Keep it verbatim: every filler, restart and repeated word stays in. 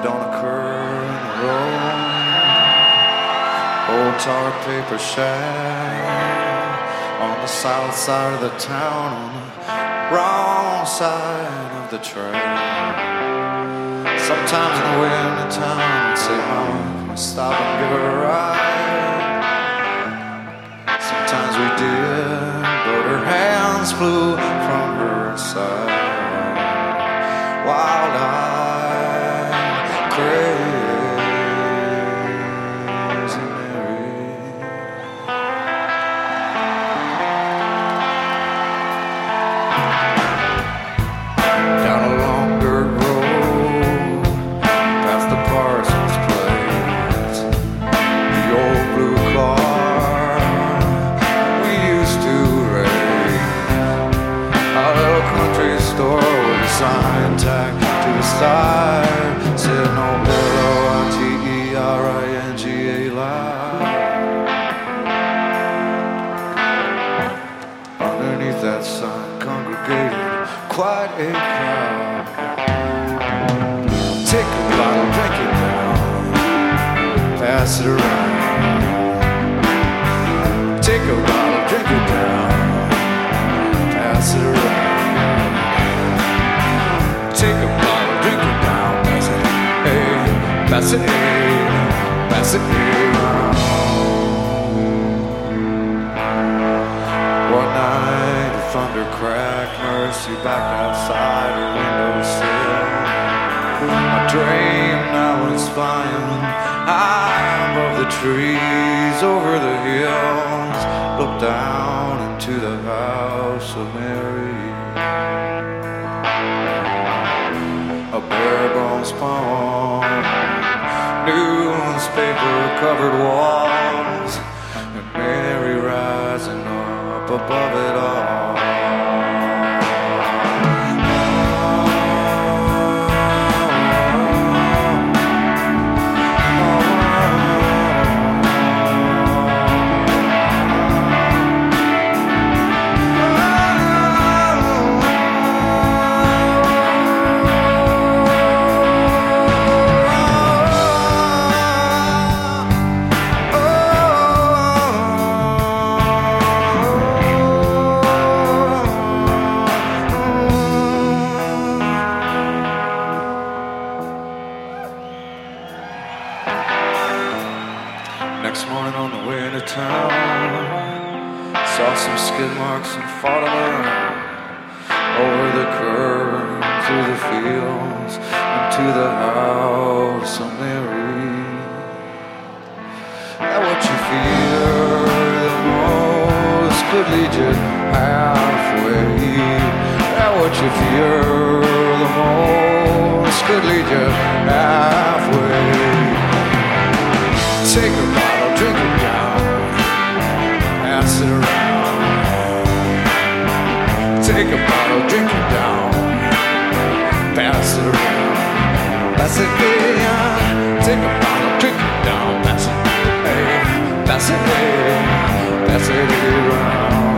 don't occur in the road. Old tar paper shack on the south side of the town, on the wrong side of the track. Sometimes in the winter time I'd say, Mama, can we stop and give her a ride? Sometimes we did, but her hands flew from her side. Wild-eyed, crazy Mary. Down a long dirt road, past the Parsons place, the old blue car we used to race. Our little country store with a sign tacked to the side said no L O I T E R I N G A live. Underneath that sign congregated quite a crowd. Take a bottle, drink it down, pass it around. Take a bottle, drink it down, pass it around. Take a bottle, drink it down, pass it, hey, pass it, hey, pass it, hey, round. One night, the thunder cracked, Mercy backed outside her windowsill. I dreamed I was flying high above the trees, over the hills, looked down into the house of Mary. A bare bones poem, newspaper covered walls, and Mary rising up above it all. Next morning on the way to town, saw some skid marks and fought alone over the curb, through the fields, and to the house of Mary. That what you fear the most could lead you halfway. That what you fear the most could lead you halfway. Take a bottle, drink it down, pass it around. Take a bottle, drink it down, pass it around. Pass it, hey, take a bottle, drink it down, pass it, hey, pass it, hey, pass it around.